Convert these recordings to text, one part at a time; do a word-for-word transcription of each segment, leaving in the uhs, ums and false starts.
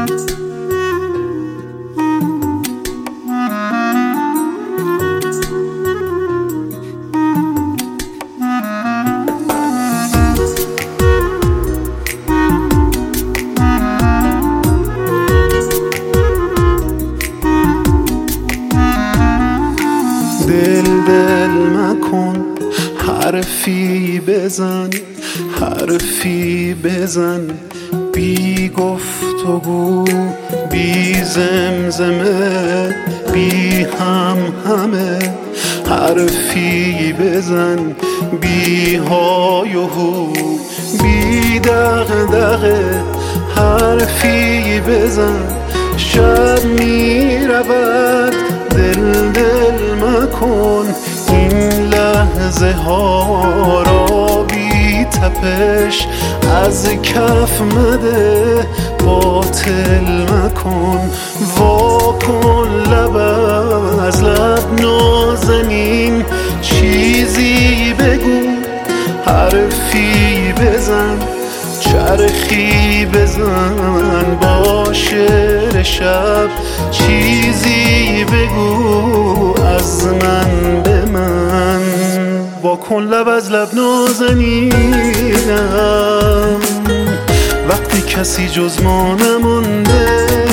دل دل مکن، حرفی بزن حرفی بزن، بی گفتگو بی زمزمه بی هم همه. حرفی بزن بی های و هو بی دغدغه. حرفی بزن شب می رود، دل دل مکن این لحظه ها را بی تپش از کف مده. باطل مکن، وا کن لب از لب نازنین، چیزی بگو حرفی بزن، چرخی بزن با شعر شب، چیزی بگو از من به من. وا کن لب از لب نازنینم، وقتی کسی جز ما نمونده.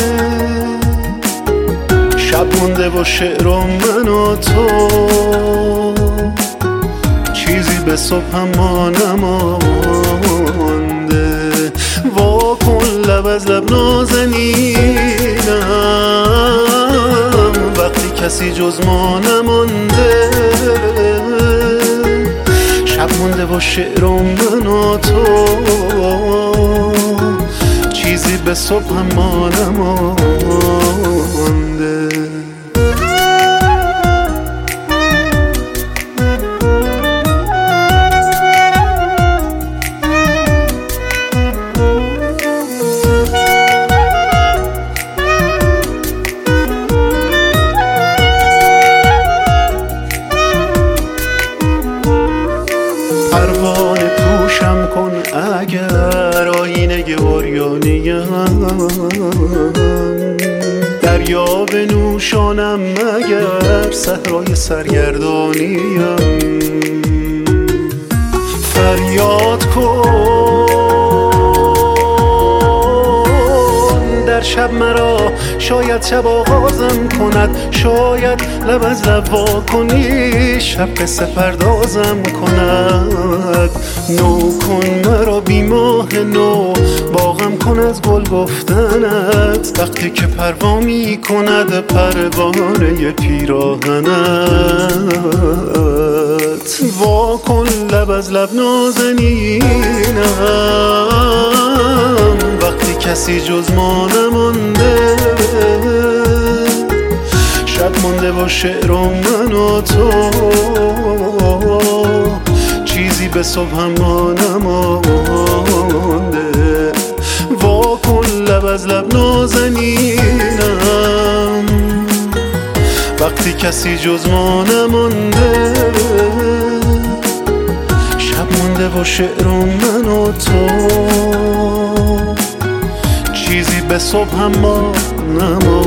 شب مونده و شعر و من و تو، چیزی به صبح هم ما نمانده. وا کن لب از لب نازنینم، وقتی کسی جز ما نمانده. شب مونده و شعر و من و تو، چیزی به صبح هم ما نمانده. پروانه پوشم کن اگر آینه عریانیم، دریا بنوشانم اگر صحرای سرگردانیم. فریاد کن در شب مرا، شاید شب آغازم کند، شاید لب از لب وا کنی شب قصه پردازم کند. نو کن مرا بی ماه نو، باغم کن از گل گفتنت، وقتی که پروا می کند پروانه پیراهنت. وا کن لب از لب نازنینم، وقتی کسی جز ما نمانده. شب مونده و شعر و من و تو، چیزی به صبح هم ما نمانده. وا کن لب از لب نازنینم، وقتی کسی جز ما نمانده. شب مونده و شعر و من و تو، چیزی به صبح هم ما نمانده.